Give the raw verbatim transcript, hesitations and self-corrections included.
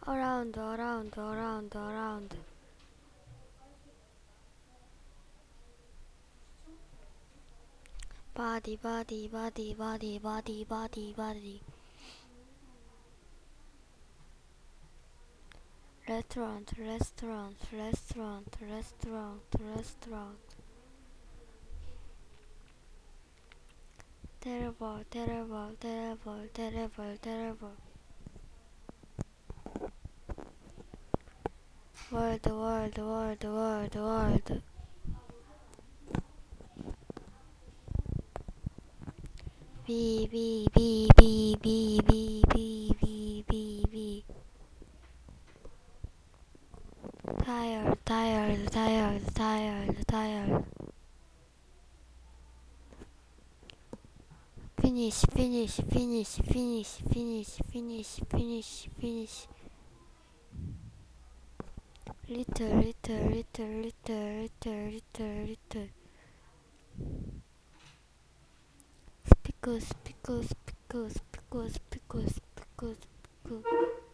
around, around, around, around. Body, body, body, body, body, body, body. Restaurant, restaurant, restaurant, restaurant, restaurant. Terrible, terrible, terrible, terrible, terrible. World, world, world, world, world. B, B, B, B, B, B, B, B, B, B. Tired, tired, tired, tired, tired. Finish, finish, finish, finish, finish, finish, finish, finish. Little, little, little, little, little, little, little. Pickles, pickles, pickles, pickles, pickles, pickles, pickles.